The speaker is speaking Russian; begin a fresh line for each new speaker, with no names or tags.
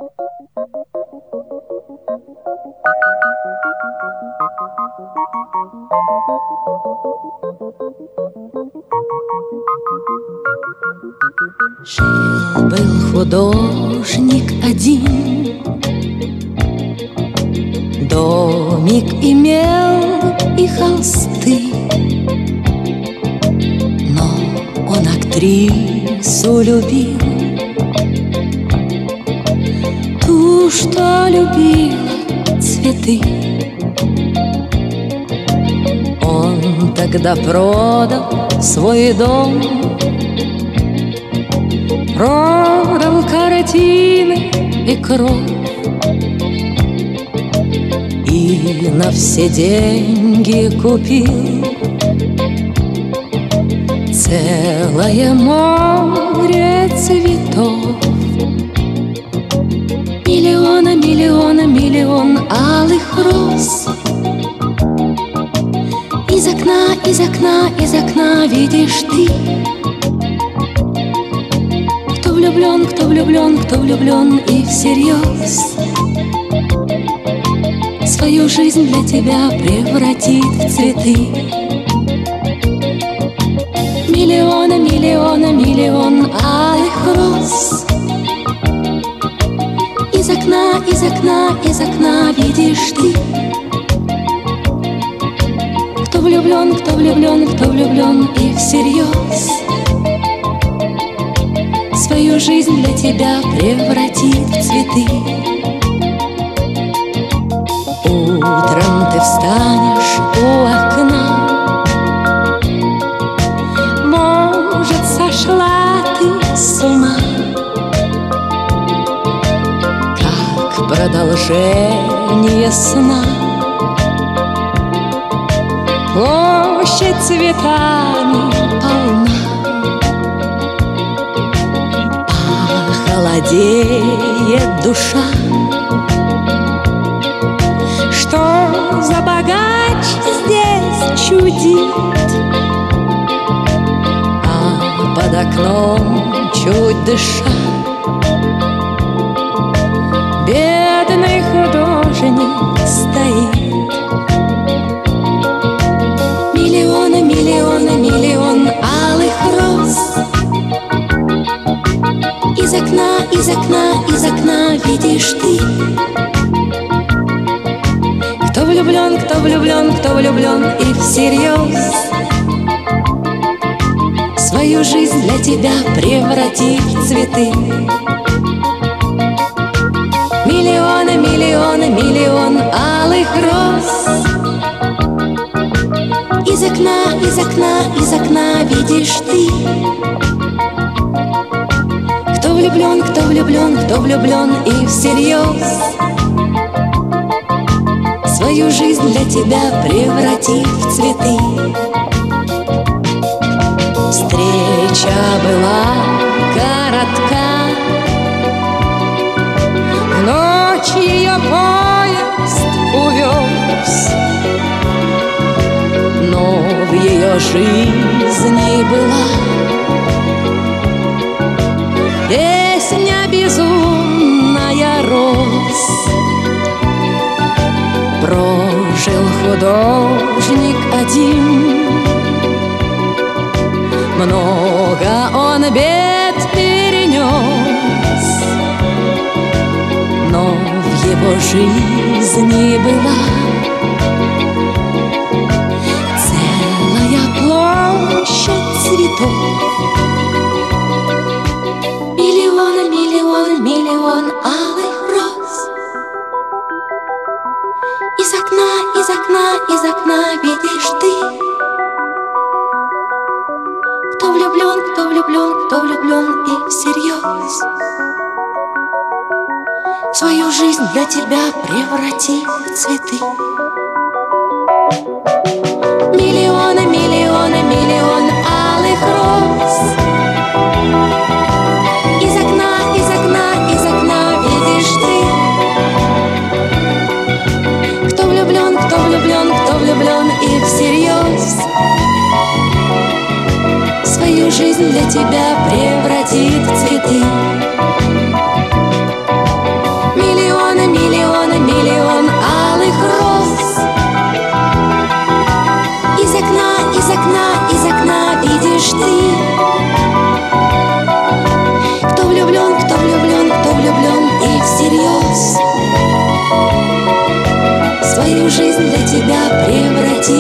Жил-был художник один, домик имел и холсты, но он актрису любил, ту, что любила цветы. Он тогда продал свой дом, продал картины и кровь, и на все деньги купил целое море цветов. Миллиона, миллиона, миллион алых роз. Из окна, из окна, из окна видишь ты. Кто влюблен, кто влюблен, кто влюблен и всерьез свою жизнь для тебя превратит в цветы. Миллиона, миллиона, миллион алых роз. Из окна, из окна, из окна видишь ты. Кто влюблен, кто влюблен, кто влюблен и всерьез свою жизнь для тебя превратит в цветы. Утром ты встанешь у окна, может, сошла ты с ума, как продолжение сна. Площадь цветами полна, холодеет душа. Что за богач здесь чудит, а под окном чуть дыша бедный художник стоит. Миллиона, миллиона, миллион алых роз. Из окна, из окна, из окна видишь ты. Кто влюблен, кто влюблен, кто влюблен и всерьез свою жизнь для тебя превратит в цветы. Миллиона, миллиона, миллион алых роз. Из окна, из окна, из окна видишь ты. Кто влюблен, кто влюблен, кто влюблен и всерьез свою жизнь для тебя превратит в цветы. Встреча была коротка, в ночь ее поезд увез, но в ее жизни была песня безумная роз. Прожил художник один, много он бед перенес, но в его жизни была целая площадь цветов. Миллион, миллион, миллион алых роз. Из окна, из окна, из окна видишь ты. Кто влюблен, кто влюблен, кто влюблен и всерьез свою жизнь для тебя преврати в цветы. Миллионы, миллионы, миллион алых роз. Из окна, из окна, из окна видишь ты. Кто влюблен, кто влюблен, кто влюблен и всерьез свою жизнь для тебя превратит в цветы. свою жизнь для тебя превратил.